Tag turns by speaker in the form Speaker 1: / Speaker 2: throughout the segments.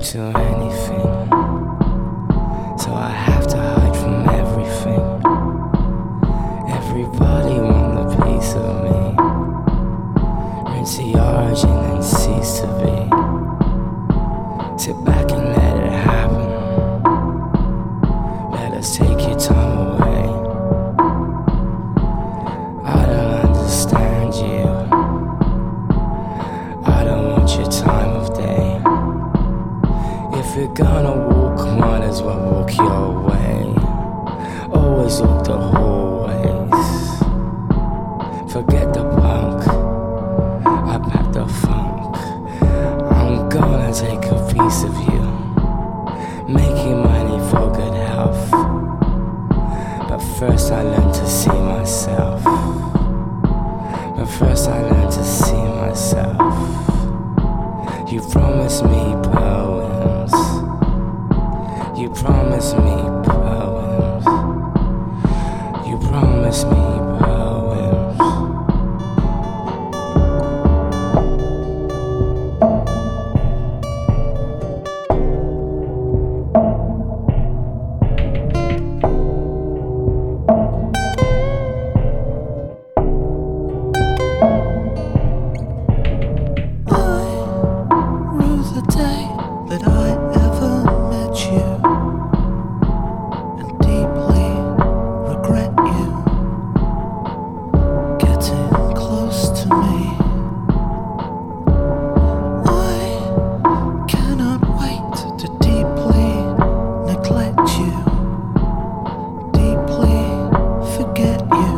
Speaker 1: to anything, so I have to hide from everything. Everybody want a piece of me. Rinse the origin and cease to be. Sit back and let it happen. Let us take your time away. I don't understand you. I don't want your time of day. If you're gonna walk, might as well walk your way. Always walk the hallways. Forget the punk, I pack the funk. I'm gonna take a piece of you, making money for good health. But first I learned to see myself. But first I learned to see myself. You promised me poems. You promised me poems. You promised me poems.
Speaker 2: That I ever met you, and deeply regret you getting close to me. I cannot wait to deeply neglect you, deeply forget you.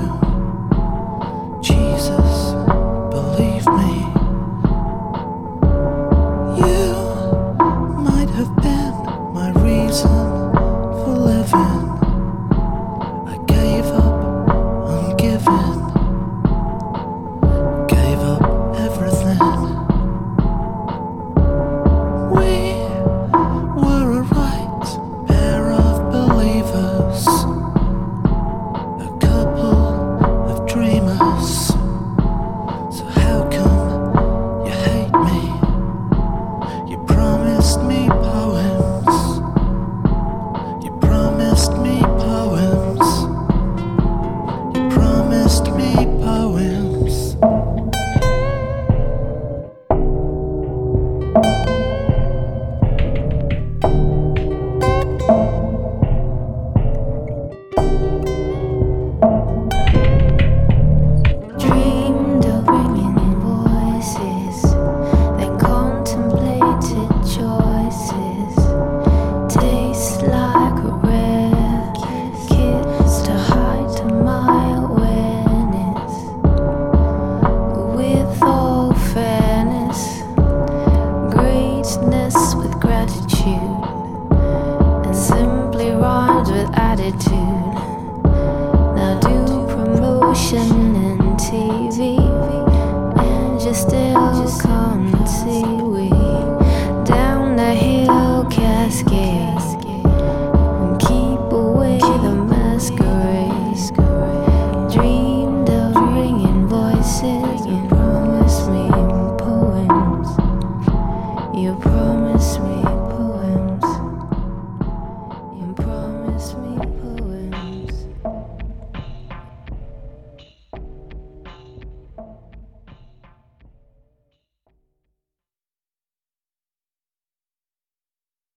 Speaker 2: Jesus, believe me. You might have been my reason for living. I gave up on giving, gave up everything. We were a right pair of believers, a couple of dreamers. So how come you hate me? You promised me poems. You promised me poems. You promised me poems.
Speaker 3: Dreamed of ringing voices, then contemplated choices. Tastes like a rare kiss to hide to my awareness. With all fairness, greatness with gratitude, and simply rhymes with attitude. Now do promotion and TV, and you still can't see we down the hill cascade, and keep away the masquerade. Dreamed of ringing voices. You promised me poems. You promised me poems. You promised me poems.